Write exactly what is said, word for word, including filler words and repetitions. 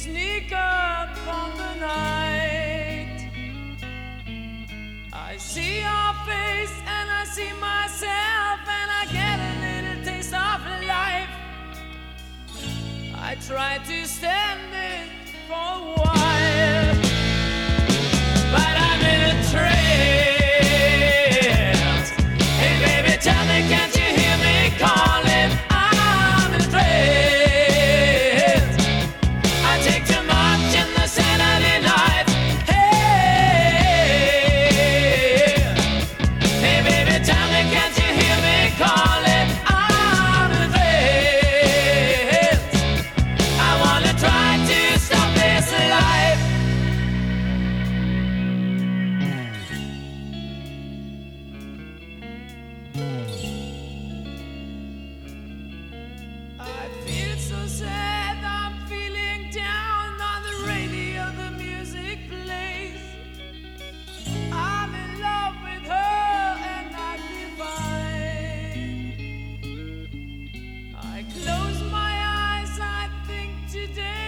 sneak up on the night. I see your face and I see myself, and I get a little taste of life. I try to stand it for a while, but I'm in a trance. Hey baby, tell me, can't you hear me calling? I'm in a trance. I take too much in the Saturday night. Hey, hey baby, tell me, can't you hear me calling? I'm in a trance. I wanna try to stop this life. I feel so sad, I'm feeling down. On the radio the music plays. I'm in love with her and I feel fine. I close my eyes, I think today